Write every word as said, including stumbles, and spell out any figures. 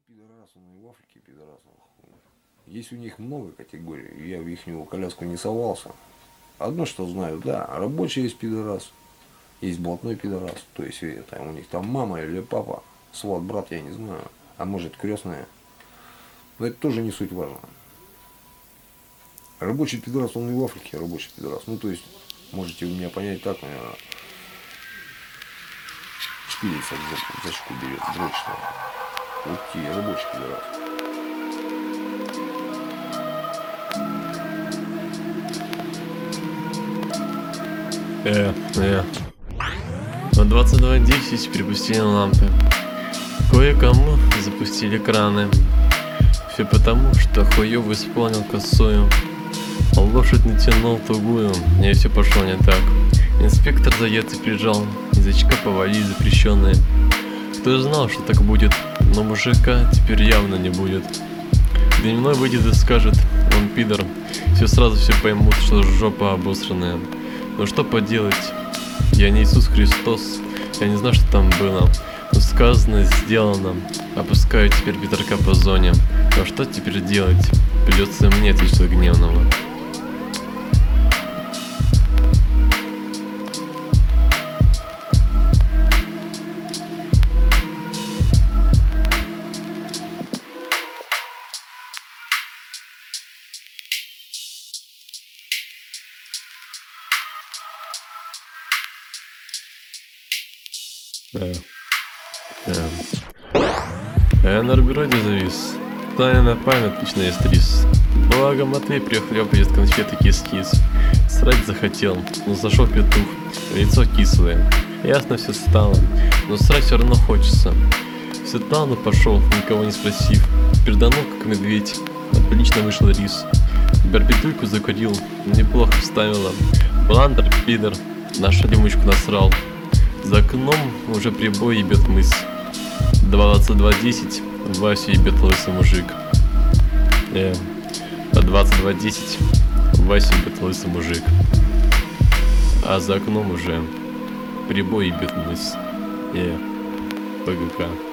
пидорасы, ну и в Африке пидорасы. Есть у них много категорий. Я в их коляску не совался. Одно, что знаю, да, рабочий есть пидорас, есть блатной пидорас. То есть это у них там мама или папа, сват, брат, я не знаю. А может крестная. Но это тоже не суть важно. Рабочий пидорас, он и в Африке рабочий пидорас. Ну то есть, можете вы меня понять так, наверное. Шпилится за, за щеку берет, дрочит. Вот те, рабочий пидорас. Э, э. В двадцать два десять припустили лампы. Кое-кому запустили краны. Все потому, что хуёв исполнил косую. Лошадь натянул тугую, и все пошло не так. Инспектор за яйца прижал, язычка повалить запрещенные. Кто знал, что так будет, но мужика теперь явно не будет. Дневной выйдет и скажет, он пидор. Все сразу все поймут, что жопа обосранная. Но что поделать, я не Иисус Христос, я не знаю, что там было. Но сказано, сделано, опускаю теперь ветерка по зоне. Но что теперь делать, придется мне ответить от гневного. Э, э. Я на Арбероде завис. Таня на память отлично есть рис. Благо Матвей прихлёпает конфеты кис-кис. Срать захотел, но зашел петух. Лицо кислое. Ясно все стало, но срать все равно хочется. Все тану пошел, никого не спросив. Перданул как медведь. Отлично вышел рис. Барбитульку закурил, неплохо вставила. Бландер, пидор, нашу демочку насрал. За окном уже прибой ебет мыс. двадцать два десять Васю ебет лысый мужик. Э, а двадцать два десять Васю ебет лысый мужик. А за окном уже прибой ебет мыс. Э, ПГК.